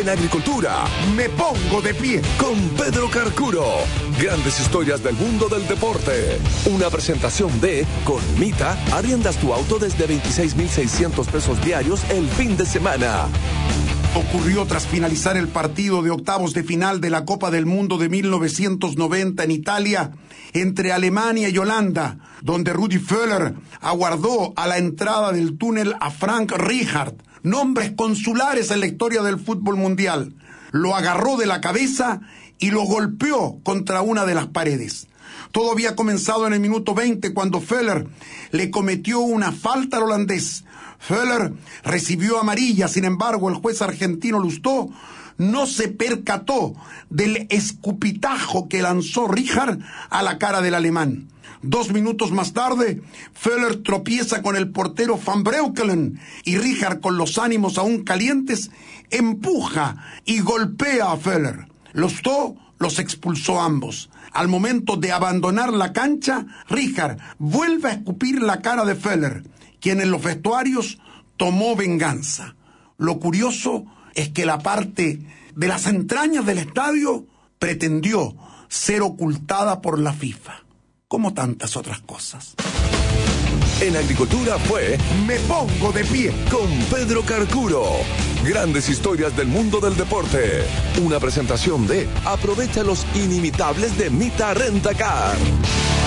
En agricultura, me pongo de pie con Pedro Carcuro. Grandes historias del mundo del deporte. Una presentación de con Mita, arriendas tu auto desde 26,600 pesos diarios el fin de semana. Ocurrió tras finalizar el partido de octavos de final de la Copa del Mundo de 1990 en Italia, entre Alemania y Holanda, donde Rudi Völler aguardó a la entrada del túnel a Frank Rijkaard, nombres consulares en la historia del fútbol mundial. Lo agarró de la cabeza y lo golpeó contra una de las paredes. Todo había comenzado en el minuto 20 cuando Völler le cometió una falta al holandés. Völler recibió amarilla, sin embargo el juez argentino Lustó no se percató del escupitajo que lanzó Rijkaard a la cara del alemán. 2 minutos más tarde, Völler tropieza con el portero Van Breukelen y Rijkaard, con los ánimos aún calientes, empuja y golpea a Völler. Lustó los expulsó a ambos. Al momento de abandonar la cancha, Rijkaard vuelve a escupir la cara de Völler, quien en los vestuarios tomó venganza. Lo curioso es que la parte de las entrañas del estadio pretendió ser ocultada por la FIFA, como tantas otras cosas. En agricultura fue Me Pongo de Pie con Pedro Carcuro. Grandes historias del mundo del deporte. Una presentación de aprovecha los inimitables de Mita Rent-A-Car.